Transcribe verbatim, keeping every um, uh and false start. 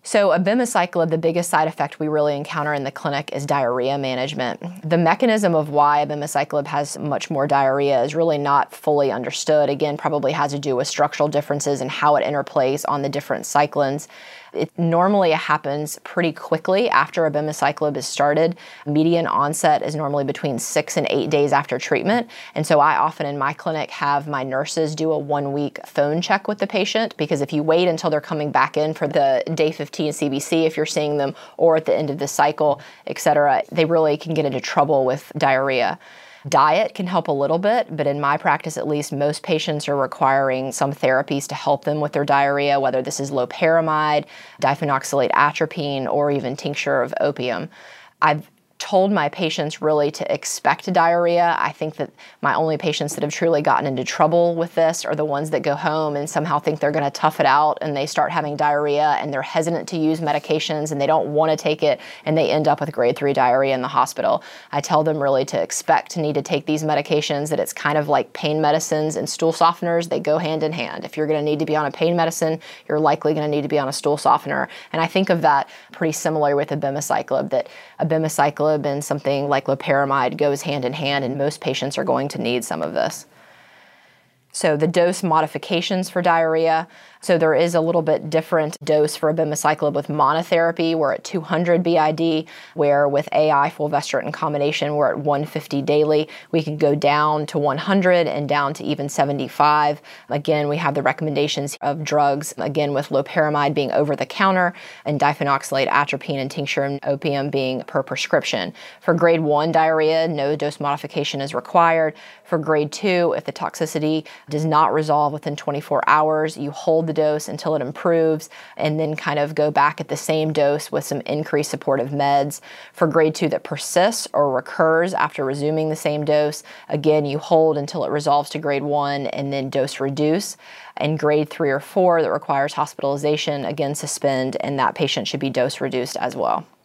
So abemaciclib, the biggest side effect we really encounter in the clinic is diarrhea management. The mechanism of why abemaciclib has much more diarrhea is really not fully understood. Again, probably has to do with structural differences and how it interplays on the different cyclins. It normally happens pretty quickly after abemaciclib is started. Median onset is normally between six and eight days after treatment. And so I often in my clinic have my nurses do a one-week phone check with the patient, because if you wait until they're coming back in for the day fifteen C B C, if you're seeing them, or at the end of the cycle, et cetera, they really can get into trouble with diarrhea. Diet can help a little bit, but in my practice at least, most patients are requiring some therapies to help them with their diarrhea, whether this is loperamide, diphenoxylate atropine, or even tincture of opium. I've told my patients really to expect diarrhea. I think that my only patients that have truly gotten into trouble with this are the ones that go home and somehow think they're going to tough it out, and they start having diarrhea and they're hesitant to use medications and they don't want to take it, and they end up with grade three diarrhea in the hospital. I tell them really to expect to need to take these medications, that it's kind of like pain medicines and stool softeners. They go hand in hand. If you're going to need to be on a pain medicine, you're likely going to need to be on a stool softener. And I think of that pretty similar with abemaciclib, that abemaciclib and something like loperamide goes hand in hand, and most patients are going to need some of this. So the dose modifications for diarrhea. So there is a little bit different dose for abemaciclib with monotherapy. We're at two hundred B I D, where with A I fulvestrant in combination, we're at one hundred fifty daily. We can go down to one hundred and down to even seventy-five. Again, we have the recommendations of drugs, again with loperamide being over the counter and diphenoxylate atropine and tincture of opium being per prescription. For grade one diarrhea, no dose modification is required. For grade two, if the toxicity does not resolve within twenty-four hours, you hold the dose until it improves, and then kind of go back at the same dose with some increased supportive meds. For grade two that persists or recurs after resuming the same dose, again, you hold until it resolves to grade one and then dose reduce. And grade three or four that requires hospitalization, again, suspend, and that patient should be dose reduced as well.